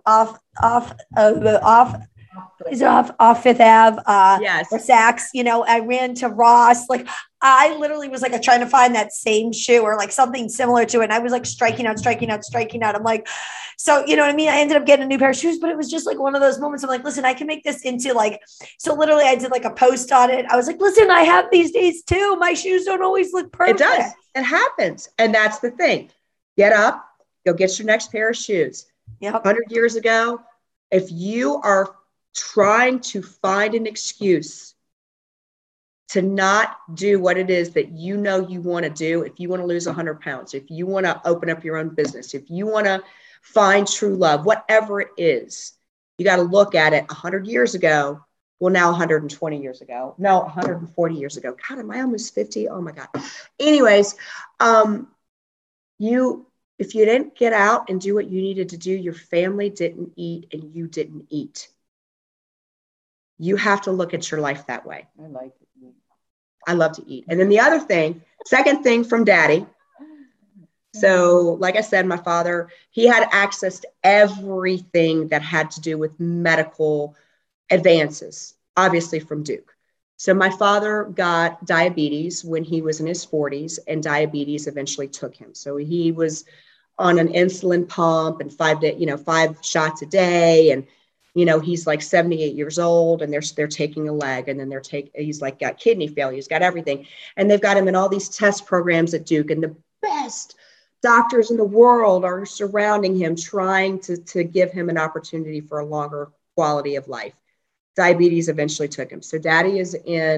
Ave, or Saks, I ran to Ross. Like I literally was like trying to find that same shoe or like something similar to it. And I was like striking out. I'm like, so, you know what I mean? I ended up getting a new pair of shoes, but it was just like one of those moments. I'm like, listen, I can make this into like, so literally I did like a post on it. I was like, listen, I have these days too. My shoes don't always look perfect. It does. It happens. And that's the thing. Get up, go get your next pair of shoes. 100 years ago, if you are trying to find an excuse to not do what it is that you want to do, if you want to lose 100 pounds, if you want to open up your own business, if you want to find true love, whatever it is, you got to look at it 100 years ago. Well, now 120 years ago. No, 140 years ago. God, am I almost 50? Oh my God. Anyways, if you didn't get out and do what you needed to do, your family didn't eat and you didn't eat. You have to look at your life that way. I like it. I love to eat. And then the other thing, second thing from Daddy. So like I said, my father, he had access to everything that had to do with medical advances, obviously from Duke. So my father got diabetes when he was in his 40s, and diabetes eventually took him. So he was on an insulin pump and 5 shots a day. And He's like 78 years old, and they're taking a leg, and then he's like got kidney failure, he's got everything. And they've got him in all these test programs at Duke, and the best doctors in the world are surrounding him, trying to give him an opportunity for a longer quality of life. Diabetes eventually took him. So Daddy is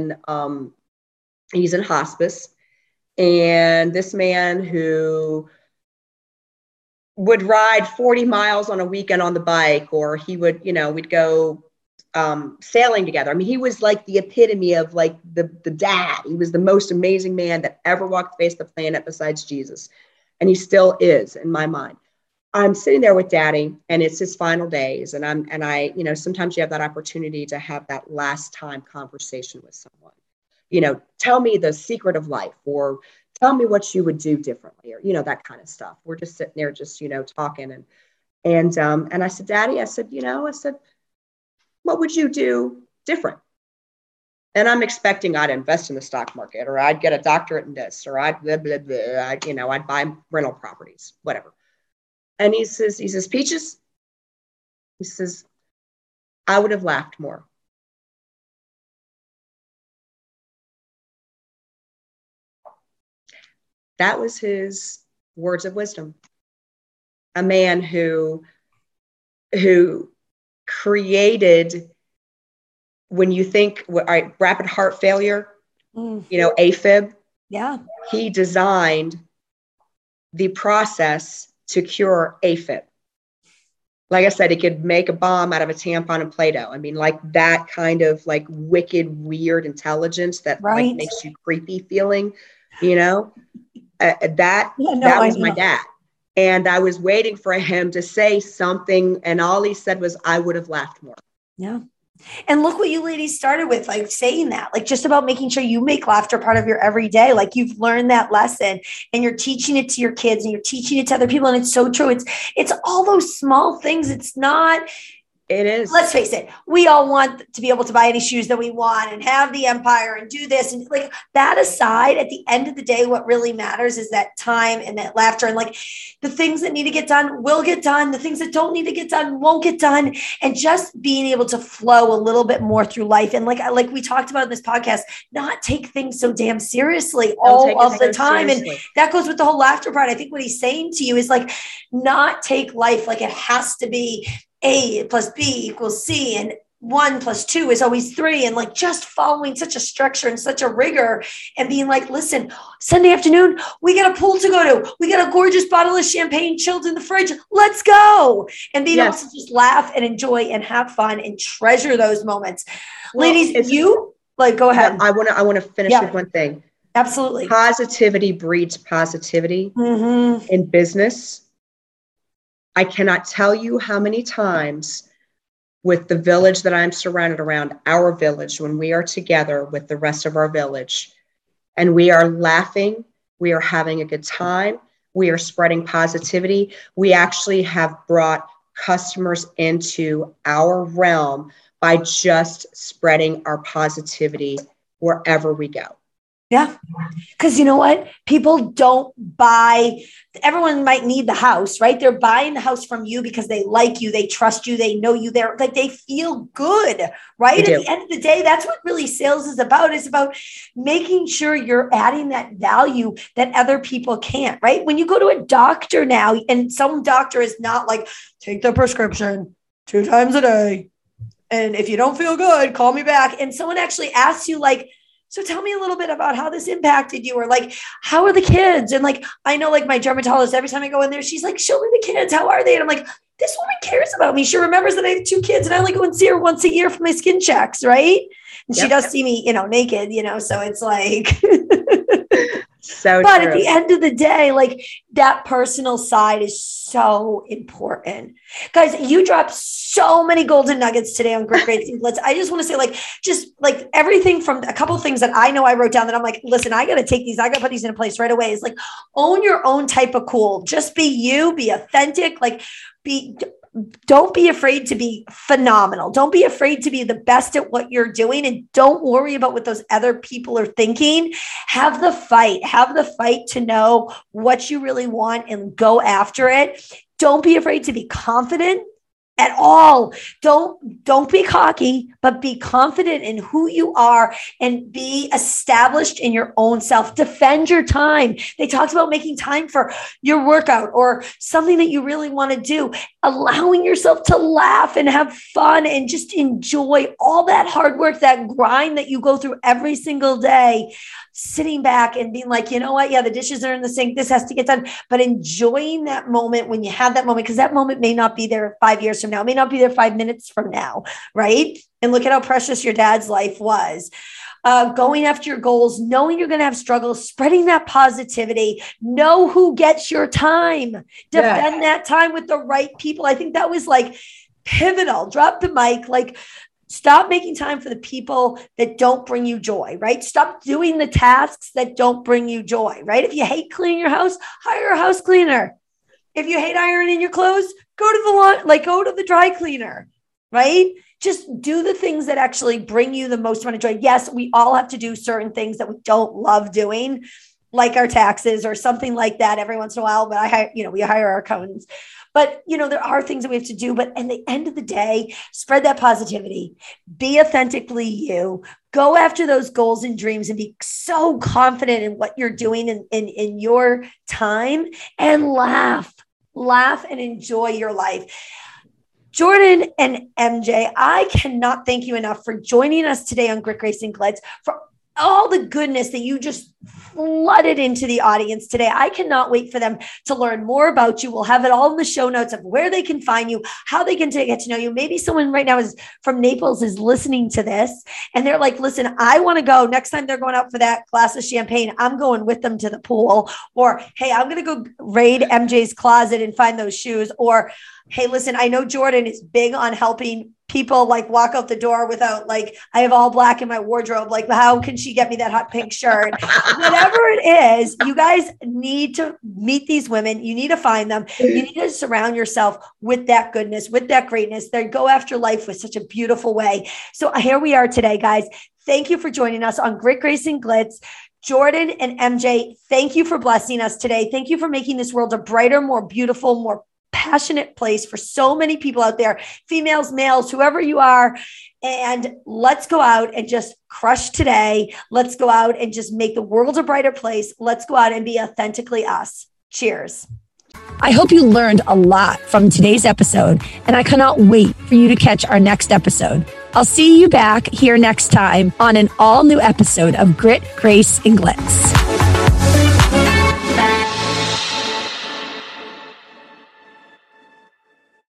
he's in hospice. And this man who would ride 40 miles on a weekend on the bike, or he would, we'd go sailing together. I mean, he was like the epitome of like the dad. He was the most amazing man that ever walked the face of the planet besides Jesus. And he still is in my mind. I'm sitting there with Daddy, and it's his final days. And I, sometimes you have that opportunity to have that last time conversation with someone. Tell me the secret of life, or tell me what you would do differently, or, that kind of stuff. We're just sitting there, just, talking. And I said, Daddy, I said, what would you do different? And I'm expecting I'd invest in the stock market, or I'd get a doctorate in this, or I'd blah, blah, blah, I'd buy rental properties, whatever. And he says, Peaches, he says, I would have laughed more. That was his words of wisdom. A man who created, when you think, all right, rapid heart failure, AFib. Yeah. He designed the process to cure AFib. Like I said, he could make a bomb out of a tampon and Play-Doh. I mean, like that kind of like wicked, weird intelligence that like makes you creepy feeling, that was my dad. And I was waiting for him to say something, and all he said was, I would have laughed more. Yeah. And look what you ladies started with, like saying that, like just about making sure you make laughter part of your everyday. Like you've learned that lesson, and you're teaching it to your kids, and you're teaching it to other people. And it's so true. It's all those small things. It's not. It is. Let's face it. We all want to be able to buy any shoes that we want and have the empire and do this. And like that aside, at the end of the day, what really matters is that time and that laughter, and like the things that need to get done will get done. The things that don't need to get done won't get done. And just being able to flow a little bit more through life. And like we talked about in this podcast, not take things so damn seriously all of the time. Seriously. And that goes with the whole laughter part. I think what he's saying to you is like, not take life like it has to be A plus B equals C, and 1 plus 2 is always 3. And like just following such a structure and such a rigor, and being like, listen, Sunday afternoon, we got a pool to go to. We got a gorgeous bottle of champagne chilled in the fridge. Let's go. And being able to just laugh and enjoy and have fun and treasure those moments. Well, ladies, go ahead. I want to finish with one thing. Absolutely. Positivity breeds positivity in business. I cannot tell you how many times with the village that I'm surrounded around, our village, when we are together with the rest of our village and we are laughing, we are having a good time, we are spreading positivity. We actually have brought customers into our realm by just spreading our positivity wherever we go. Yeah. Because you know what? People don't buy. Everyone might need the house, right? They're buying the house from you because they like you. They trust you. They know you. They're like, they feel good, right? At the end of the day, that's what really sales is about. It's about making sure you're adding that value that other people can't, right? When you go to a doctor now, and some doctor is not like, take the prescription 2 times a day. And if you don't feel good, call me back. And someone actually asks you like, so tell me a little bit about how this impacted you, or like, how are the kids? And like, I know like my dermatologist, every time I go in there, she's like, show me the kids. How are they? And I'm like, this woman cares about me. She remembers that I have 2 kids, and I only go and see her once a year for my skin checks. Right. And she does see me, naked, so it's like, but at the end of the day, like that personal side is so important. Guys, you dropped so many golden nuggets today on Grit, Grace, and Glitz. I just want to say just everything from a couple of things that I know I wrote down that I'm like, listen, I got to take these. I got to put these in place right away. Is like, own your own type of cool. Just be you, be authentic, don't be afraid to be phenomenal. Don't be afraid to be the best at what you're doing, and don't worry about what those other people are thinking. Have the fight to know what you really want and go after it. Don't be afraid to be confident. at all. Don't be cocky, but be confident in who you are and be established in your own self. Defend your time. They talked about making time for your workout or something that you really want to do, allowing yourself to laugh and have fun and just enjoy all that hard work, that grind that you go through every single day. Sitting back and being like, you know what? Yeah, the dishes are in the sink. This has to get done. But enjoying that moment when you have that moment, because that moment may not be there 5 years from now, may not be there 5 minutes from now, right? And look at how precious your dad's life was. Going after your goals, knowing you're going to have struggles, spreading that positivity, know who gets your time, defend that time with the right people. I think that was like pivotal. Drop the mic, like, stop making time for the people that don't bring you joy, right? Stop doing the tasks that don't bring you joy, right? If you hate cleaning your house, hire a house cleaner. If you hate ironing your clothes, go to the dry cleaner, right? Just do the things that actually bring you the most amount of joy. Yes, we all have to do certain things that we don't love doing, like our taxes or something like that every once in a while, but we hire our accountants. But, there are things that we have to do. But at the end of the day, spread that positivity. Be authentically you. Go after those goals and dreams and be so confident in what you're doing in your time, and laugh and enjoy your life. Jordan and MJ, I cannot thank you enough for joining us today on Grit, Grace, and Glitz, for all the goodness that you just flooded into the audience today. I cannot wait for them to learn more about you. We'll have it all in the show notes of where they can find you, how they can get to know you. Maybe someone right now is from Naples is listening to this and they're like, listen, I want to go. Next time they're going out for that glass of champagne, I'm going with them to the pool. Or, hey, I'm going to go raid MJ's closet and find those shoes. Or, hey, listen, I know Jordan is big on helping people like walk out the door without I have all black in my wardrobe. Like, how can she get me that hot pink shirt? Whatever it is, you guys need to meet these women. You need to find them. You need to surround yourself with that goodness, with that greatness. They go after life with such a beautiful way. So here we are today, guys. Thank you for joining us on Grit, Grace, and Glitz. Jordan and MJ, thank you for blessing us today. Thank you for making this world a brighter, more beautiful, more passionate place for so many people out there, females, males, whoever you are. And let's go out and just crush today. Let's go out and just make the world a brighter place. Let's go out and be authentically us. Cheers. I hope you learned a lot from today's episode, and I cannot wait for you to catch our next episode. I'll see you back here next time on an all new episode of Grit, Grace, and Glitz.